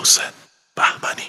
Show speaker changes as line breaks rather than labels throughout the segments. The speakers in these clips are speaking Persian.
محسن بهمنی.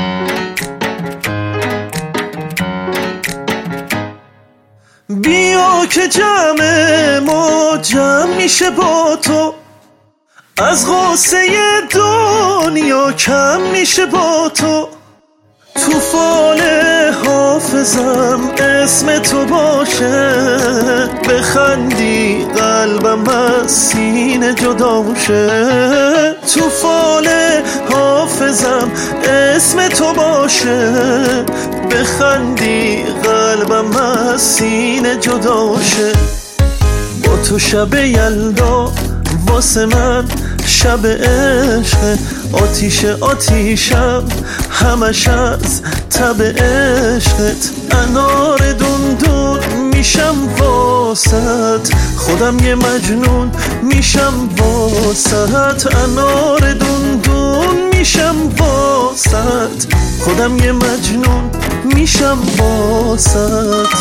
بیا که جمع ما جمع میشه با تو، از غصه دنیا کم میشه با تو. تو فال حافظم اسم تو باشه، بخندی قلبم از سینه جدا شه. تو فال حافظم اسم تو باشه، بخندی قلبم از سینه جدا شه. با تو شب یلدا واسه من شب عشق، آتیش آتیشم همش از تب عشقت. انار دندون میشم واسط، خودم یه مجنون میشم واسط. انار دندون میشم واسط، خودم یه مجنون میشم واسط.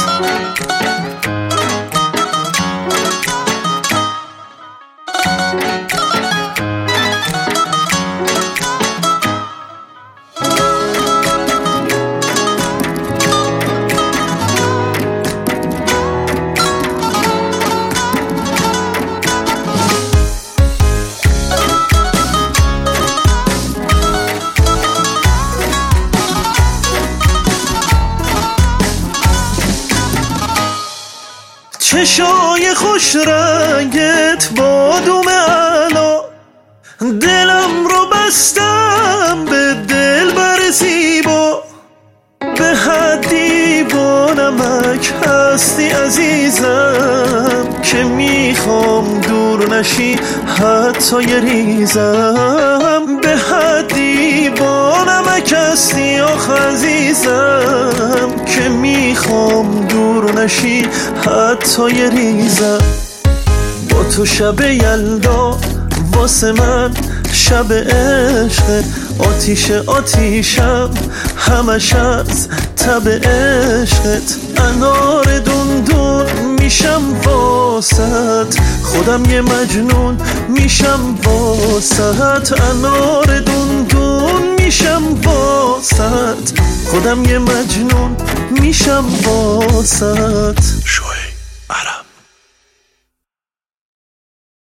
چشای خوش رنگت بادوم علا، دلم رو بستم به دل بر زیبا. به حد دیوانمک هستی عزیزم، که میخوام دور نشی حتی یه ریزم. به حد دیوانمک هستی آخ عزیزم، که میخوام دور نشی حتی یه ریزم. با تو شب یلدا واسه من شب عشق، آتیش آتیشم همش از تب عشقت. انار دندون میشم واسط، خودم یه مجنون میشم واسط. انار دندون میشم واسط، خودم یه مجنون میشم واسط.